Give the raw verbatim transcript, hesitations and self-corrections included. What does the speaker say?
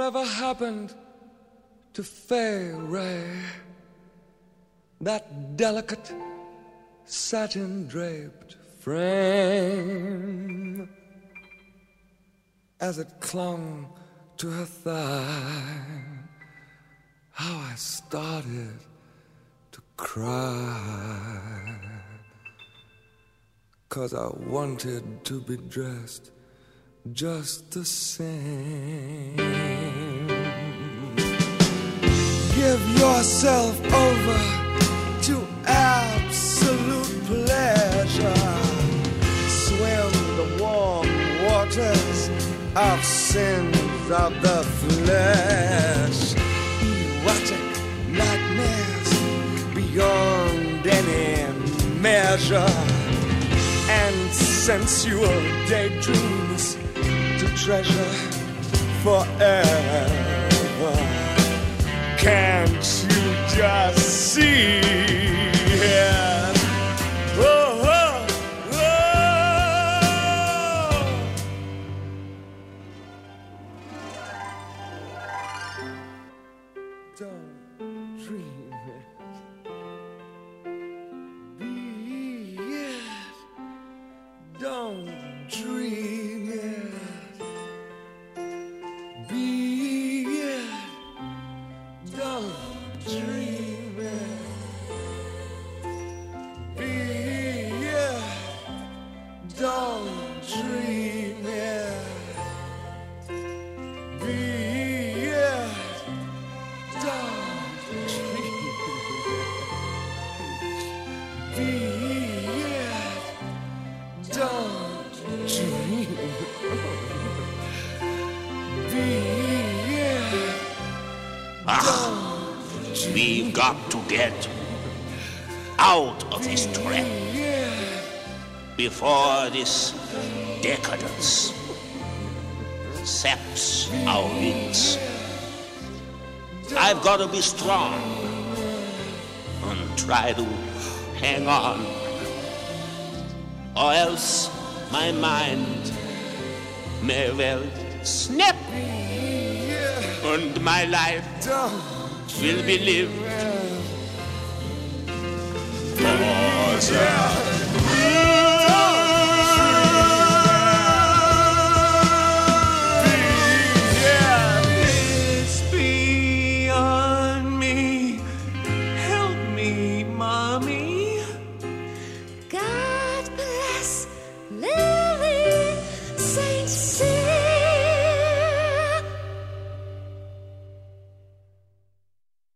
Whatever happened to Fairy, that delicate satin-draped frame, as it clung to her thigh? How I started to cry, 'cause I wanted to be dressed just the same. Give yourself over to absolute pleasure. Swim the warm waters of sins of the flesh. Erotic nightmares beyond any measure, and sensual daydreams to treasure forever. Can't you just see? Yes. Oh, oh, oh. Don't dream it. Be it. Don't dream it. Be it. Don't dream it. Be it. Don't dream it. Be it. Don't dream it. Be it. Don't dream it. Be it. Ah, we've got to get out of this trap before this decadence saps our wings. I've got to be strong and try to hang on, or else my mind may well snap and my life will be lived for